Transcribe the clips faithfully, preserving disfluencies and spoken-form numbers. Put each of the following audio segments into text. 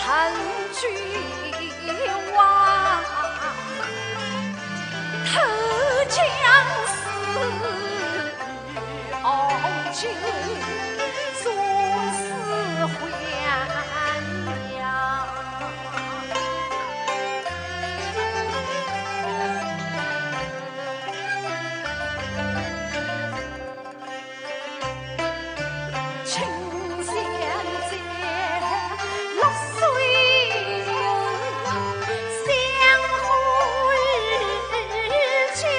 陈君王，投江死傲酒，作死还阳。秦香在六岁有，相互日久，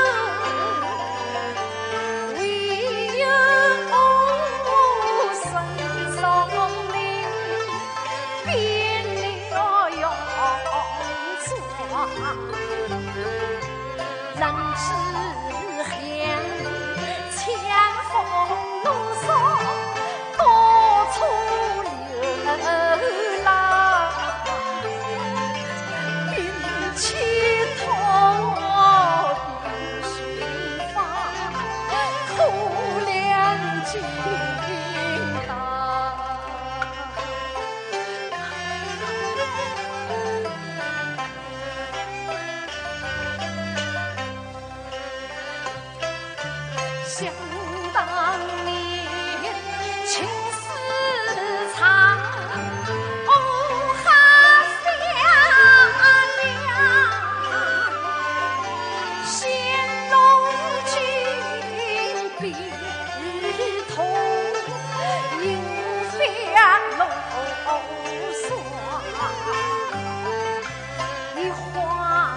唯有孙松龄变了用状，人知乡千风怒扫，高处流浪，运气痛比寻访，苦两尽当。想当年情丝长，哦哈响亮，显龙君比同迎飞楼霜，一晃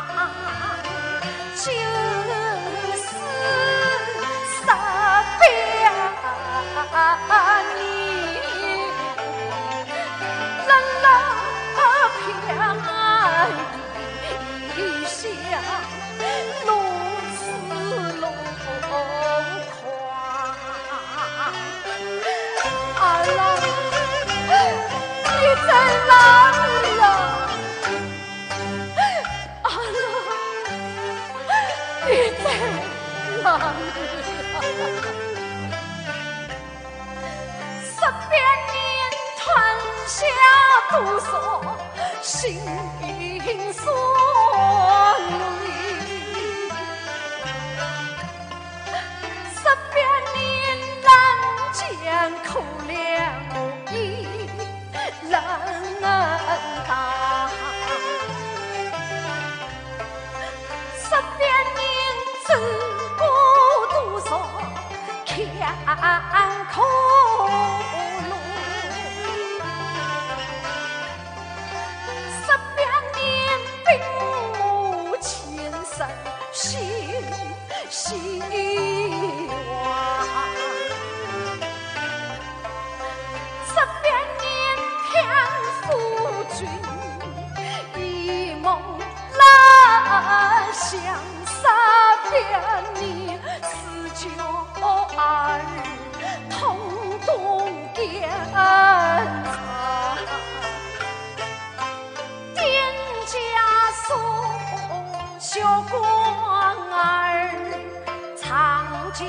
就是十八年，冷冷偏一下，如此落狂。阿郎，你在哪里呀？阿郎，你在哪里呀？十八年吞下毒锁，心所累。十八年人间苦了一人当，十八年走过多少坎坷路，十八年兵马前身心希望，十八年天父君一梦拉响，十八年四九二同东检查，店家送小光儿，长江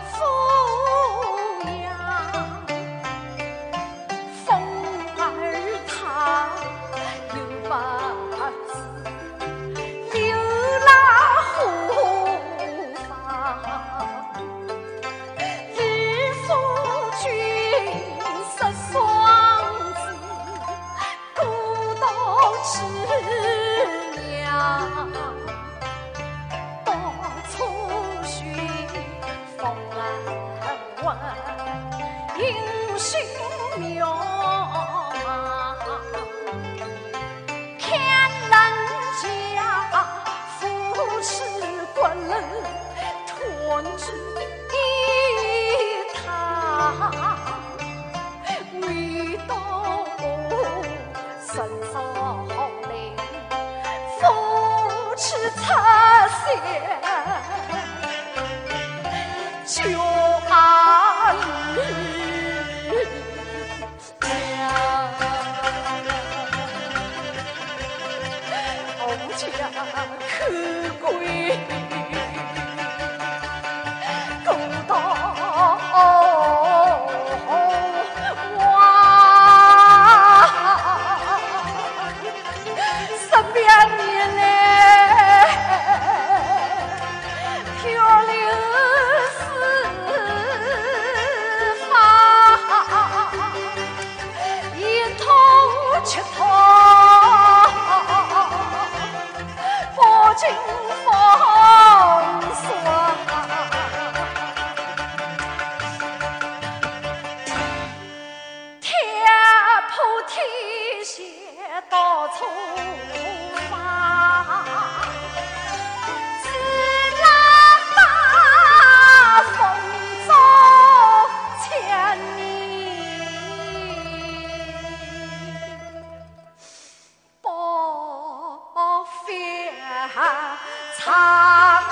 抚养，风儿他有把子流拉湖房，日夫君十双子，孤独吃娘，到处寻风问英雄渺茫，看人家扶持国人团聚一堂，唯独身上灵扶持出现就阿日娘，偶家可贵。哇！ 到处放，自然大风中千里不飞长。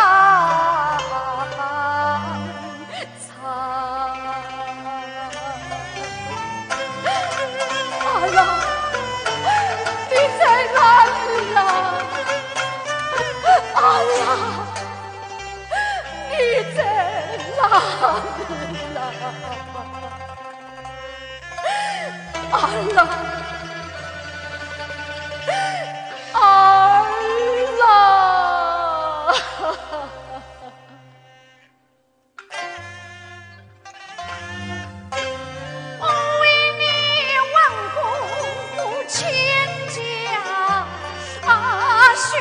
儿郎，儿郎，我为你万古千家训。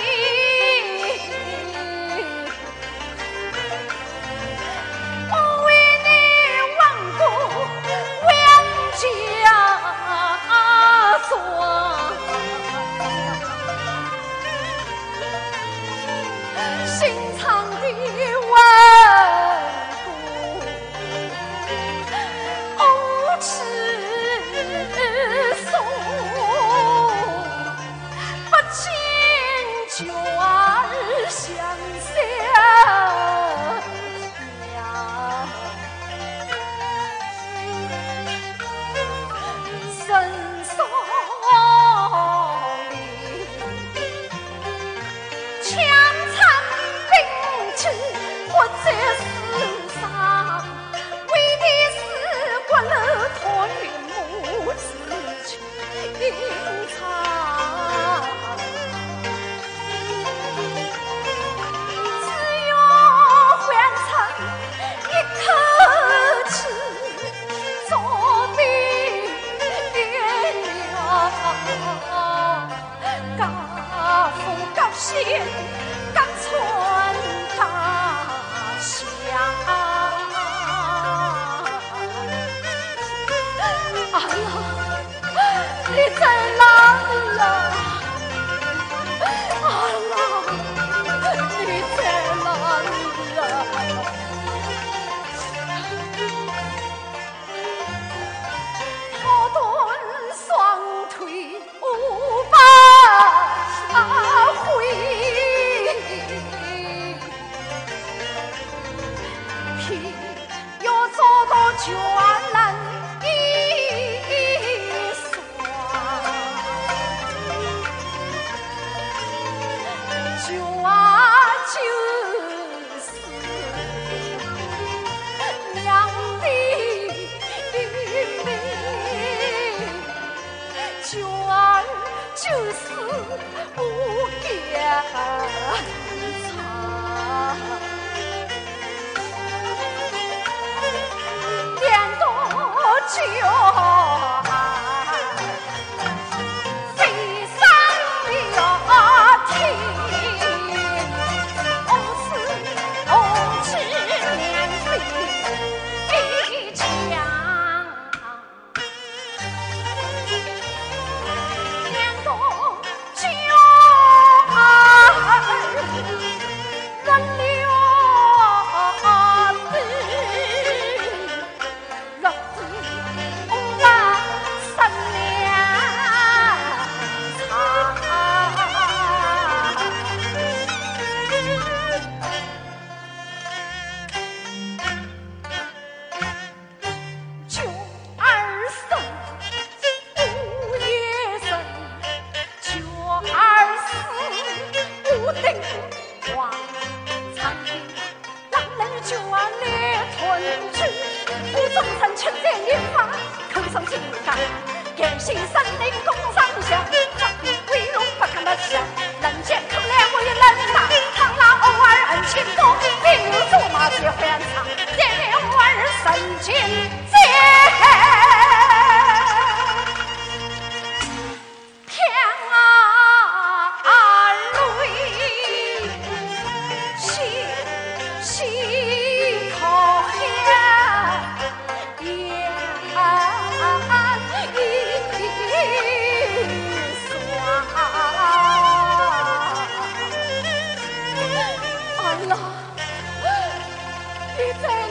心肠的稳固，无耻松，不见旧儿相思呀，深锁里强我在世上，为的是国楼团圆母子情长。只要换成一口气，早必了家父高兴。你在哪里呀？儿郎，你在哪里呀？他蹲双腿无法回，偏要找到全人。就是无间长，两多酒。感谢森林共上下，为龙不看得下，人间可怜为人呐，苍老偶尔恩情多，并有竹马结欢唱，见偶尔神情见。 醉。